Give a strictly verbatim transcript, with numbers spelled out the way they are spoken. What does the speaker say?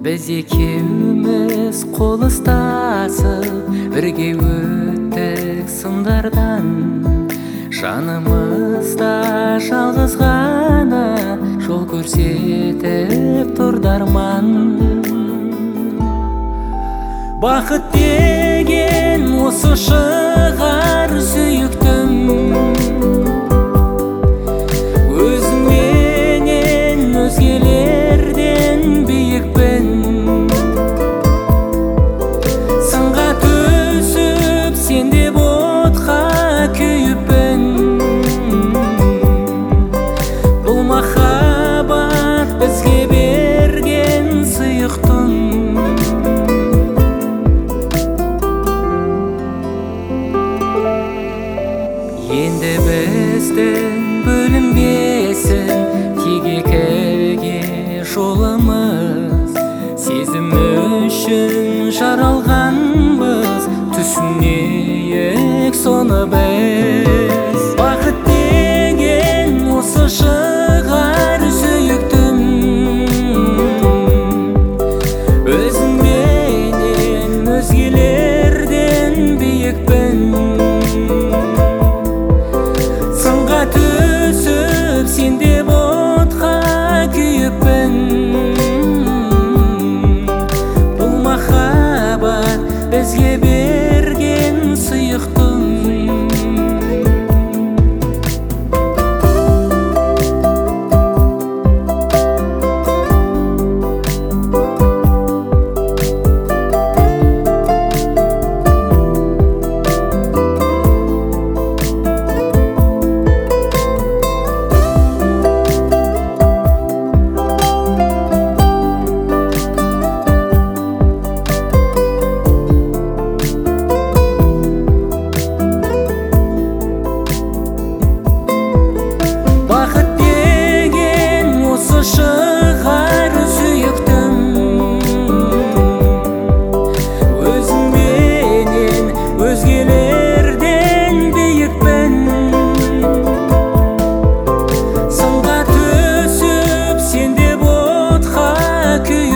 Біз екеуміз қол ұстасып бірге өттік сындардан. Жанымызда жалғыз ғана жол көрсетіп тұрды арман. Бақыт деген осы шығар сүйіктім, өзіңменен өзгелерден биікпін. Сынға түсіп сен деп отқа күйіппін. Бұл махаббат бізге берген сыйықтың. Енді біздің бөлінбесін тек екіге жолымыз. Сезім үшін жаралғанбыз, түсінейік соны біз. Бақыт деген осы шығар сүйіктім, өзіңменен өзгелерден биікпін. Түсіп сен деп отқа күйіппін. Бұл махаббат бізге берген сыйықтың. Шығар сүйіктім, өзіңменен өзгелерден биікпін. Сынға түсіп сен деп отқа күйіппін.